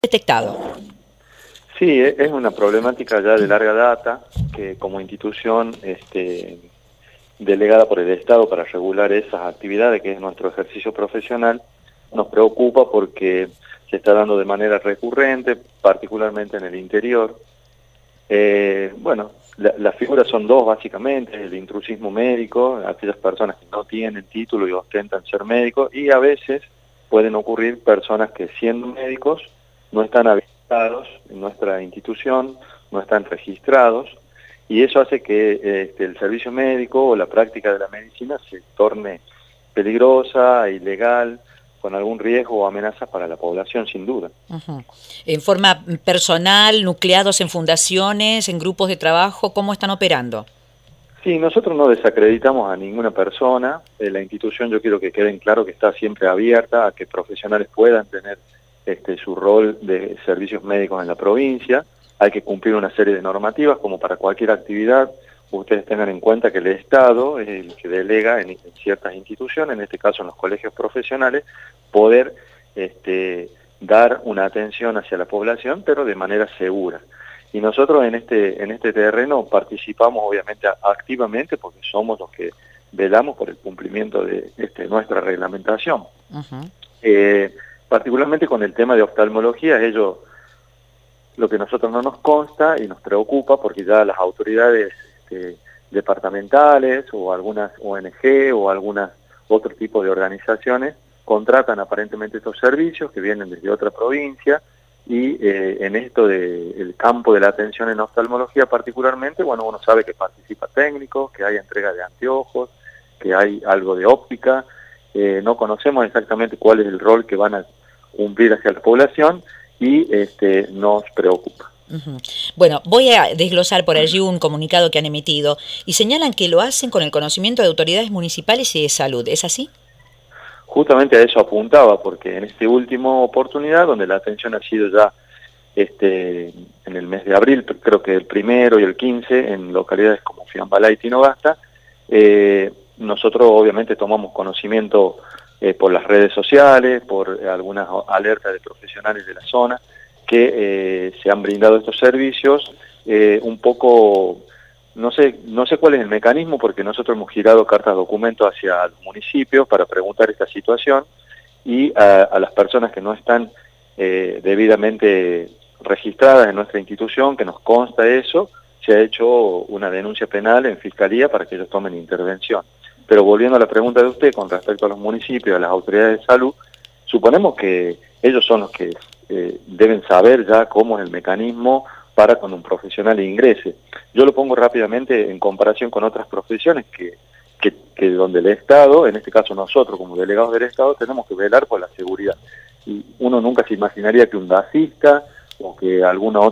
detectado. Sí, es una problemática ya de larga data que como institución delegada por el Estado para regular esas actividades, que es nuestro ejercicio profesional, nos preocupa porque se está dando de manera recurrente, particularmente en el interior. Bueno, las figuras son dos básicamente: el intrusismo médico, aquellas personas que no tienen título y ostentan ser médicos, y a veces pueden ocurrir personas que, siendo médicos, no están habilitados en nuestra institución, no están registrados, y eso hace que el servicio médico o la práctica de la medicina se torne peligrosa, ilegal, con algún riesgo o amenaza para la población, sin duda. Ujú. En forma personal, nucleados en fundaciones, en grupos de trabajo, ¿cómo están operando? Sí, nosotros no desacreditamos a ninguna persona. La institución, yo quiero que queden claro que está siempre abierta a que profesionales puedan tener su rol de servicios médicos en la provincia. Hay que cumplir una serie de normativas, como para cualquier actividad. Ustedes tengan en cuenta que el Estado es el que delega en ciertas instituciones, en este caso en los colegios profesionales, poder dar una atención hacia la población, pero de manera segura. Y nosotros en este terreno participamos obviamente activamente, porque somos los que velamos por el cumplimiento de nuestra reglamentación. Ujú. Particularmente con el tema de oftalmología, lo que a nosotros no nos consta y nos preocupa, porque ya las autoridades departamentales o algunas ONG o algunas otro tipo de organizaciones contratan aparentemente estos servicios que vienen desde otra provincia. Y en esto del campo de la atención en oftalmología particularmente, bueno, uno sabe que participa técnicos, que hay entrega de anteojos, que hay algo de óptica. No conocemos exactamente cuál es el rol que van a cumplir hacia la población, y nos preocupa. Ujú. Bueno, voy a desglosar por allí un comunicado que han emitido y señalan que lo hacen con el conocimiento de autoridades municipales y de salud. ¿Es así? Justamente a eso apuntaba, porque en esta última oportunidad, donde la atención ha sido ya en el mes de abril, creo que el 1 y el 15, en localidades como Fiambalá y Tinogasta, nosotros obviamente tomamos conocimiento por las redes sociales, por algunas alertas de profesionales de la zona, que se han brindado estos servicios, un poco, no sé cuál es el mecanismo, porque nosotros hemos girado cartas documentos hacia los municipios para preguntar esta situación, y a las personas que no están debidamente registradas en nuestra institución, que nos consta eso, se ha hecho una denuncia penal en Fiscalía para que ellos tomen intervención. Pero volviendo a la pregunta de usted con respecto a los municipios, a las autoridades de salud, suponemos que ellos son los que deben saber ya cómo es el mecanismo para cuando un profesional ingrese. Yo lo pongo rápidamente en comparación con otras profesiones que donde el Estado, en este caso nosotros como delegados del Estado, tenemos que velar por la seguridad. Y uno nunca se imaginaría que un gasista o que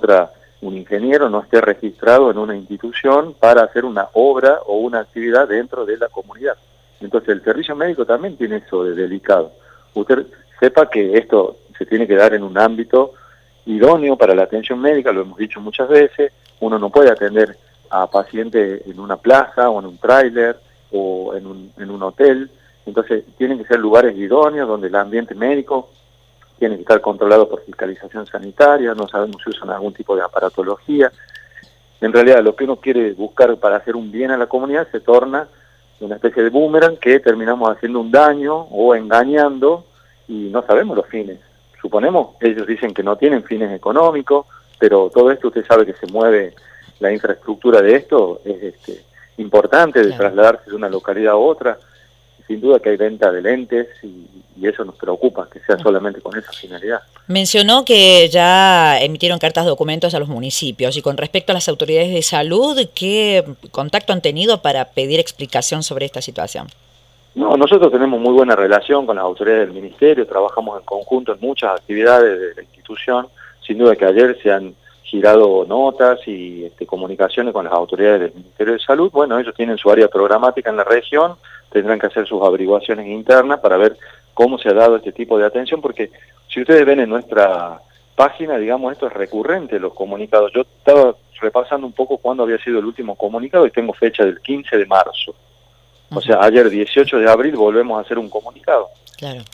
un ingeniero no esté registrado en una institución para hacer una obra o una actividad dentro de la comunidad. Entonces el servicio médico también tiene eso de delicado. Usted sepa que esto se tiene que dar en un ámbito idóneo para la atención médica, lo hemos dicho muchas veces. Uno no puede atender a pacientes en una plaza o en un tráiler o en un hotel. Entonces tienen que ser lugares idóneos donde el ambiente médico tiene que estar controlado por fiscalización sanitaria. No sabemos si usan algún tipo de aparatología. En realidad lo que uno quiere buscar para hacer un bien a la comunidad se torna una especie de boomerang, que terminamos haciendo un daño o engañando y no sabemos los fines. Suponemos, ellos dicen que no tienen fines económicos, pero todo esto usted sabe que se mueve, la infraestructura de esto es importante, de Claro. trasladarse de una localidad a otra. Sin duda que hay venta de lentes, y eso nos preocupa, que sea solamente con esa finalidad. Mencionó que ya emitieron cartas documentos a los municipios y con respecto a las autoridades de salud, ¿qué contacto han tenido para pedir explicación sobre esta situación? No, nosotros tenemos muy buena relación con las autoridades del Ministerio, trabajamos en conjunto en muchas actividades de la institución. Sin duda que ayer se han girado notas y comunicaciones con las autoridades del Ministerio de Salud. Bueno, ellos tienen su área programática en la región, tendrán que hacer sus averiguaciones internas para ver cómo se ha dado este tipo de atención, porque si ustedes ven en nuestra página, digamos, esto es recurrente, los comunicados. Yo estaba repasando un poco cuándo había sido el último comunicado y tengo fecha del 15 de marzo. O Ujú. sea, ayer 18 de abril volvemos a hacer un comunicado. Claro.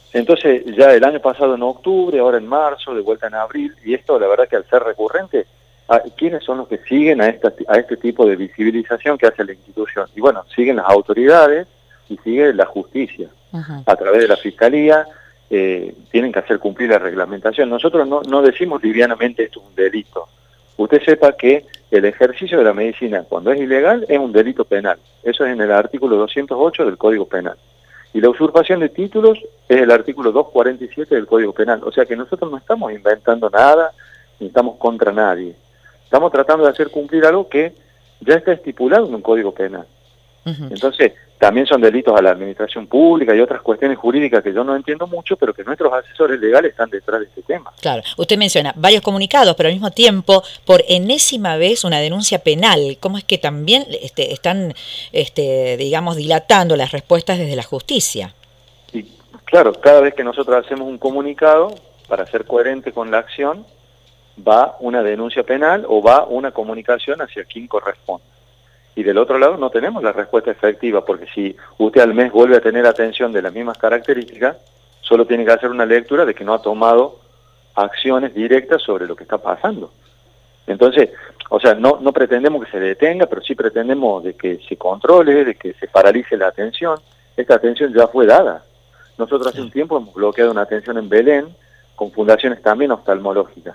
Entonces ya el año pasado en octubre, ahora en marzo, de vuelta en abril, y esto la verdad que al ser recurrente, ¿quiénes son los que siguen a este tipo de visibilización que hace la institución? Y bueno, siguen las autoridades y sigue la justicia. A través de la Fiscalía tienen que hacer cumplir la reglamentación. Nosotros no decimos livianamente esto es un delito. Usted sepa que el ejercicio de la medicina cuando es ilegal es un delito penal. Eso es en el artículo 208 del Código Penal. Y la usurpación de títulos es el artículo 247 del Código Penal. O sea que nosotros no estamos inventando nada, ni estamos contra nadie. Estamos tratando de hacer cumplir algo que ya está estipulado en un Código Penal. Entonces, también son delitos a la administración pública y otras cuestiones jurídicas que yo no entiendo mucho, pero que nuestros asesores legales están detrás de este tema. Claro, usted menciona varios comunicados, pero al mismo tiempo, por enésima vez, una denuncia penal. ¿Cómo es que también están, digamos, dilatando las respuestas desde la justicia? Y claro, cada vez que nosotros hacemos un comunicado, para ser coherente con la acción, va una denuncia penal o va una comunicación hacia quien corresponde. Y del otro lado no tenemos la respuesta efectiva, porque si usted al mes vuelve a tener atención de las mismas características, solo tiene que hacer una lectura de que no ha tomado acciones directas sobre lo que está pasando. Entonces, o sea, no pretendemos que se detenga, pero sí pretendemos de que se controle, de que se paralice la atención. Esta atención ya fue dada. Nosotros hace un tiempo hemos bloqueado una atención en Belén, con fundaciones también oftalmológicas.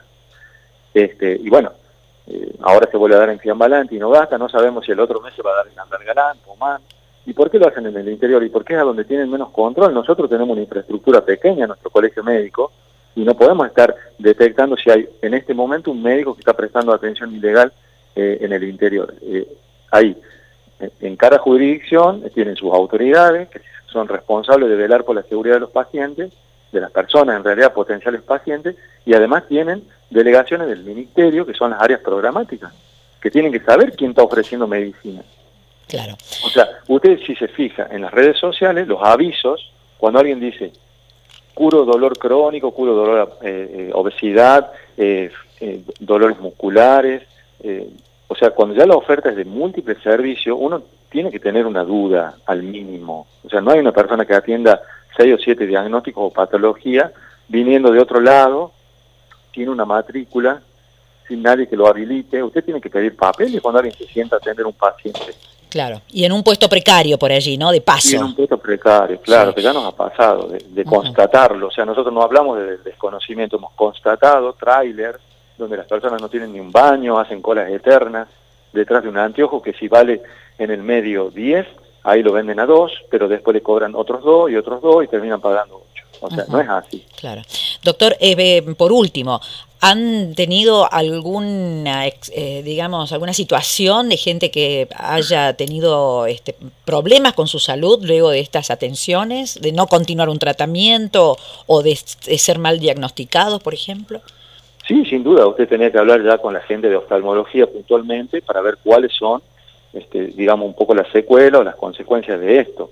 Y bueno, ahora se vuelve a dar en Fiambalante y no basta, no sabemos si el otro mes se va a dar en Andalgalán, Pomán. ¿Y por qué lo hacen en el interior? ¿Y por qué es a donde tienen menos control? Nosotros tenemos una infraestructura pequeña en nuestro colegio médico y no podemos estar detectando si hay en este momento un médico que está prestando atención ilegal en el interior. Ahí, en cada jurisdicción, tienen sus autoridades que son responsables de velar por la seguridad de los pacientes, de las personas en realidad potenciales pacientes, y además tienen delegaciones del ministerio, que son las áreas programáticas, que tienen que saber quién está ofreciendo medicina. Claro. O sea, usted si se fija en las redes sociales, los avisos, cuando alguien dice, curo dolor crónico, curo dolor obesidad, dolores musculares, o sea, cuando ya la oferta es de múltiples servicios, uno tiene que tener una duda al mínimo. O sea, no hay una persona que atienda 6 o 7 diagnósticos o patologías viniendo de otro lado, tiene una matrícula, sin nadie que lo habilite. Usted tiene que pedir papeles cuando alguien se sienta a atender un paciente. Claro, y en un puesto precario por allí, ¿no? De paso. Y en un puesto precario, claro, sí. Que ya nos ha pasado, de constatarlo. O sea, nosotros no hablamos de desconocimiento, hemos constatado tráiler donde las personas no tienen ni un baño, hacen colas eternas, detrás de un anteojo que si vale en el medio 10, ahí lo venden a 2, pero después le cobran otros 2 y otros 2 y terminan pagando 8. O sea, no es así. Claro. Doctor, por último, ¿han tenido alguna, digamos, alguna situación de gente que haya tenido problemas con su salud luego de estas atenciones, de no continuar un tratamiento o de ser mal diagnosticados, por ejemplo? Sí, sin duda. Usted tenía que hablar ya con la gente de oftalmología puntualmente para ver cuáles son, digamos, un poco las secuelas o las consecuencias de esto.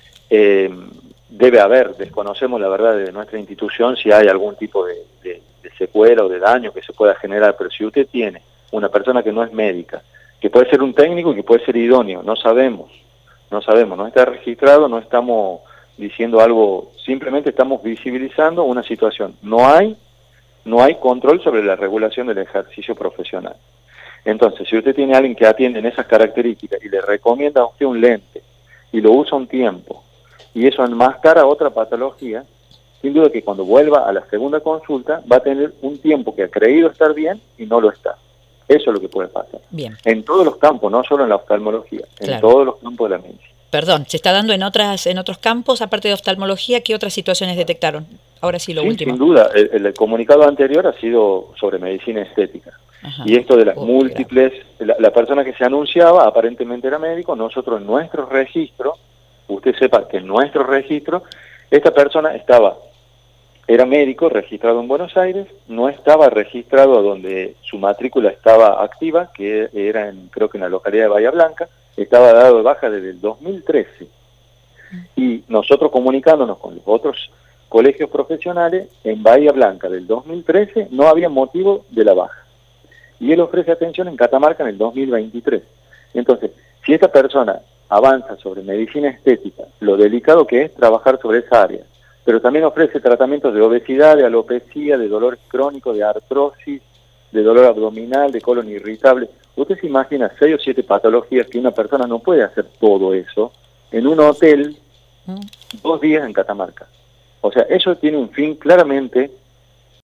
Debe haber, desconocemos la verdad de nuestra institución si hay algún tipo de secuela o de daño que se pueda generar, pero si usted tiene una persona que no es médica, que puede ser un técnico y que puede ser idóneo, no sabemos, no está registrado, no estamos diciendo algo, simplemente estamos visibilizando una situación. No hay control sobre la regulación del ejercicio profesional. Entonces, si usted tiene a alguien que atiende en esas características y le recomienda a usted un lente y lo usa un tiempo, y eso enmascara otra patología, sin duda que cuando vuelva a la segunda consulta va a tener un tiempo que ha creído estar bien y no lo está. Eso es lo que puede pasar. Bien. En todos los campos, no solo en la oftalmología, claro. En todos los campos de la medicina. Perdón, ¿se está dando en otros campos, aparte de oftalmología? ¿Qué otras situaciones detectaron? Ahora sí, lo último. Sin duda, el comunicado anterior ha sido sobre medicina estética. Ajá. Y esto de las múltiples, la persona que se anunciaba aparentemente era médico, nosotros en nuestro registro, usted sepa que en nuestro registro, esta persona era médico registrado en Buenos Aires, no estaba registrado donde su matrícula estaba activa, que era creo que en la localidad de Bahía Blanca, estaba dado de baja desde el 2013. Y nosotros comunicándonos con los otros colegios profesionales, en Bahía Blanca del 2013 no había motivo de la baja. Y él ofrece atención en Catamarca en el 2023. Entonces, si esta persona avanza sobre medicina estética, lo delicado que es trabajar sobre esa área, pero también ofrece tratamientos de obesidad, de alopecia, de dolores crónicos, de artrosis, de dolor abdominal, de colon irritable. Usted se imagina 6 o 7 patologías que una persona no puede hacer todo eso en un hotel 2 días en Catamarca. O sea, eso tiene un fin claramente